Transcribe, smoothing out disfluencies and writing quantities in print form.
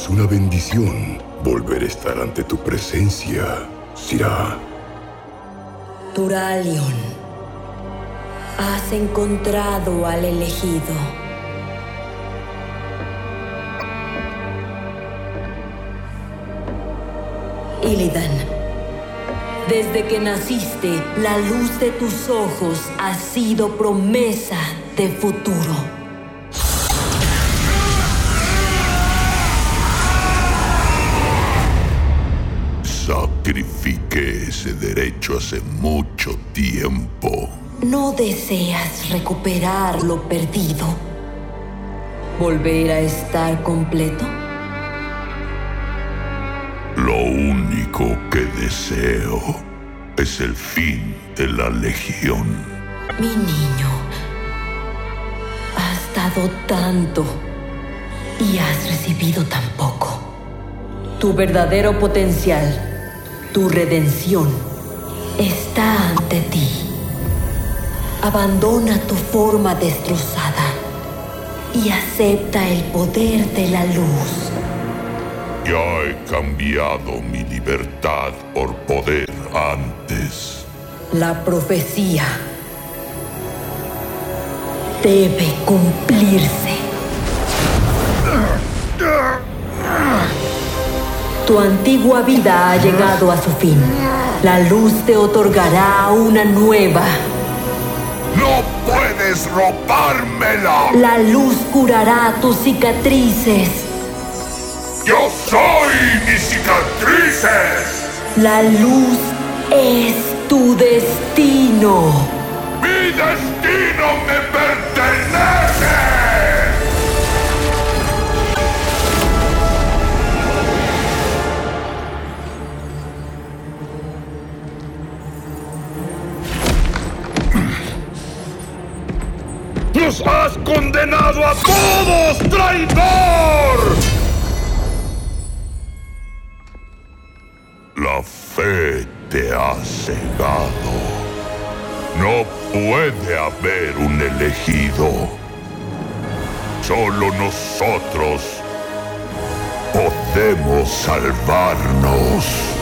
Es una bendición volver a estar ante tu presencia, Sirah. Turalyon, has encontrado al elegido. Illidan, desde que naciste, la luz de tus ojos ha sido promesa de futuro. Sacrifiqué ese derecho hace mucho tiempo. ¿No deseas recuperar lo perdido? ¿Volver a estar completo? Lo único que deseo es el fin de la Legión. Mi niño, has dado tanto y has recibido tan poco. Tu verdadero potencial, tu redención, está ante ti. Abandona tu forma destrozada y acepta el poder de la luz. Ya he cambiado mi libertad por poder antes. La profecía debe cumplirse. Tu antigua vida ha llegado a su fin. La luz te otorgará una nueva. ¡No puedes robármela! La luz curará tus cicatrices. ¡Yo soy mis cicatrices! La luz es tu destino. ¡Mi destino me pertenece! ¡Nos has condenado a todos, traidor! La fe te ha cegado. No puede haber un elegido. Solo nosotros podemos salvarnos.